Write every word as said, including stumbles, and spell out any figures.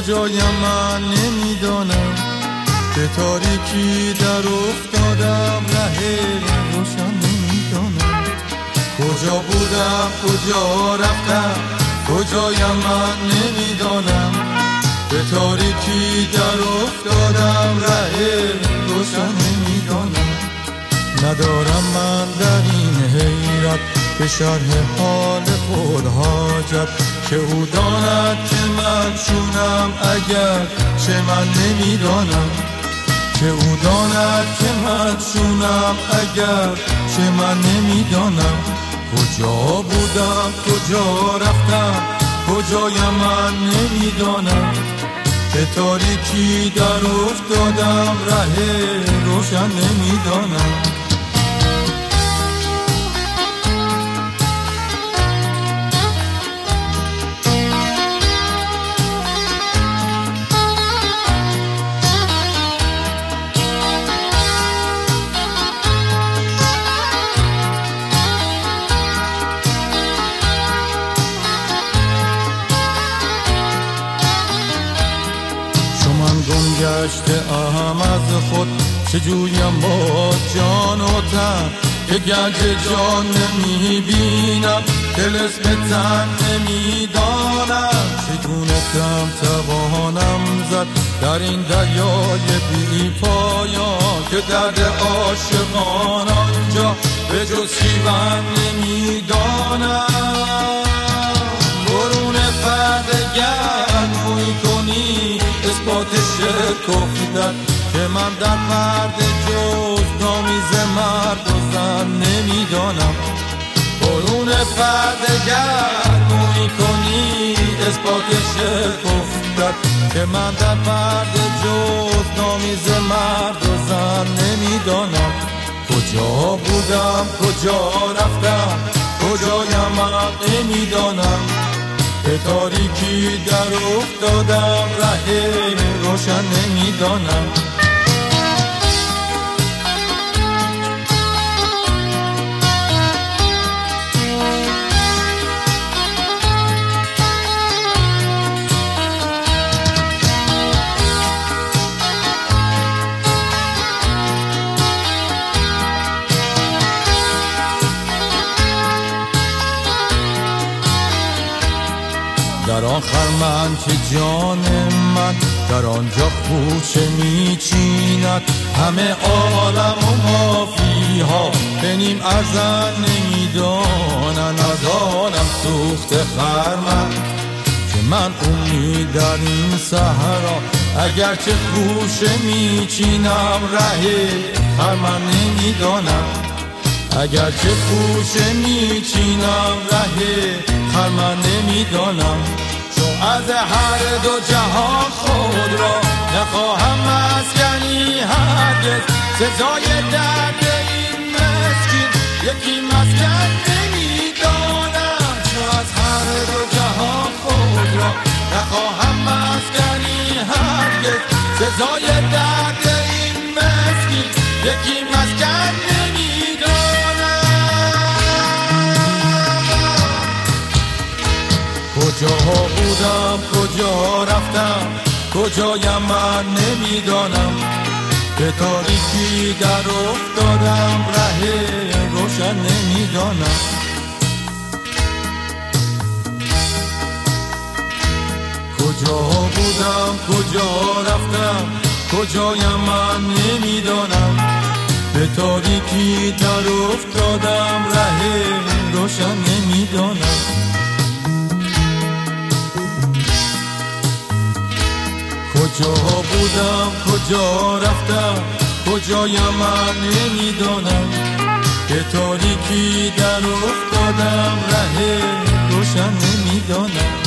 کجایم من نمیدانم، به تاریکی در افتادم ره روشن نمیدانم. کجا بودم کجا رفتم کجایم من نمیدانم، به تاریکی در افتادم ره روشن نمیدانم. ندارم من در این حیرت به شرح حال خود حاجت، که او داند که من چونم اگر چه من نمیدانم، که او داند که من چونم اگر چه من نمیدانم. کجا بودم کجا رفتم کجایم من نمیدانم، به تاریکی در افتادم ره روشن نمیدانم. گشته ام از خود چجویم با جان و تن، که گنج جان نمی بینم طلسم تن نمی دانم. چگونه دم توانم زد در این دریای بی پایان، که درد عاشقان آنجا به جز شیون نمی دانم. برون پرده گرموی کنی اثبات شکفتت، که من در پرده جز نامیز مرد و زن نمیدانم. برون پرده گرموی کنی اثبات شکفتت، که من در پرده جز نامیز مرد و زن نمیدانم. کجا بودم کجا رفتم کجایم من نمیدانم، به تاریکی در افتادم ره روشن نمیدانم. در آخر من که جان من در آنجا خوشه میچیند، همه عالم و مافیها به نیم ارزن نمیدانن. از آنم سوخت خرمن که من امید در این صحرا، اگرچه خوشه میچینم ره خرمن نمیدانم. اگرچه خوشه میچینم ره خرمن نمیدانم. چون از هر دو جهان خود را نخواهم مسکنی هرگز، سزای درد این مسکین یکی مسکن نمیدانم. چون از هر دو جهان خود را نخواهم مسکنی هرگز، سزای درد این مسکین یکی مسکن نمیدانم. کجا بودم کجا رفتم کجایم من نمیدانم، به تاریکی در افتادم ره روشن نمیدانم. کجا بودم کجا رفتم کجایم من نمیدانم، به تاریکی در افتادم ره روشن نمیدانم. کجا بودم کجا رفتم کجایم من نمیدانم، به تاریکی در افتادم ره روشن نمیدانم.